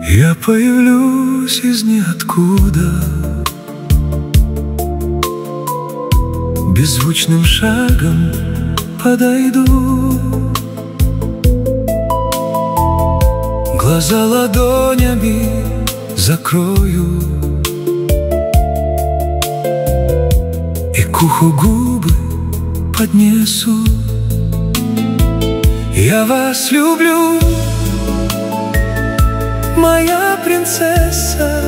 Я появлюсь из ниоткуда, беззвучным шагом подойду, глаза ладонями закрою и к уху губы поднесу. Я вас люблю, моя принцесса.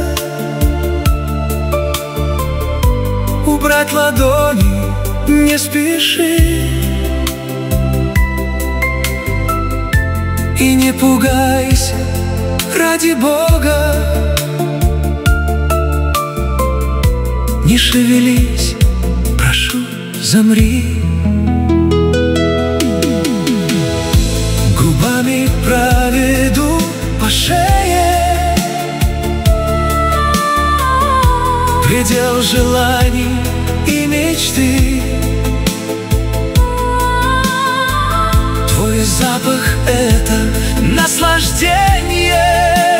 Убрать ладони не спеши и не пугайся, ради Бога. Не шевелись, прошу, замри. Губами проведу по шее, предел желаний и мечты. Твой запах — это наслаждение,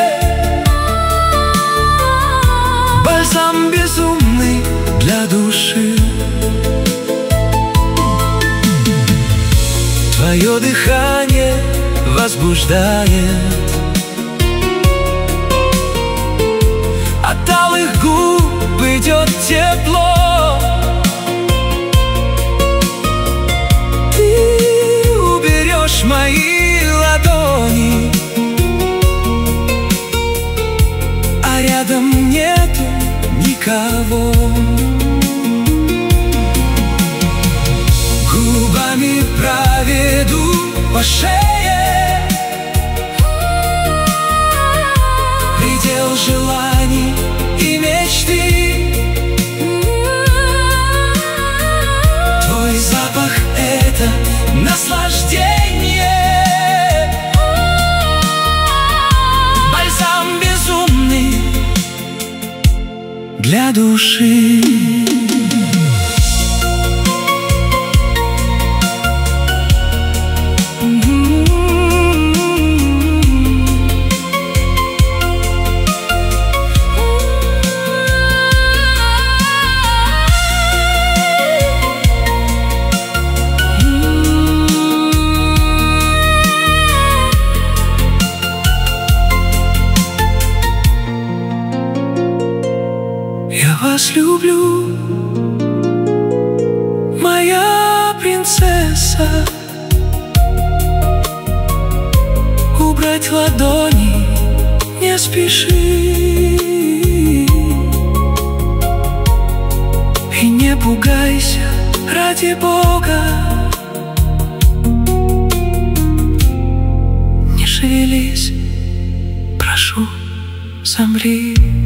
бальзам безумный для души. Твое дыхание возбуждает, от алых губ идет тепло. Ты уберешь мои ладони, а рядом нету никого. Губами проведу по шее, предел желаний и мечты. Твой запах — это наслаждение, бальзам безумный для души. Я вас люблю, моя принцесса. Убрать ладони не спеши и не пугайся, ради Бога. Не шевелись, прошу, замри.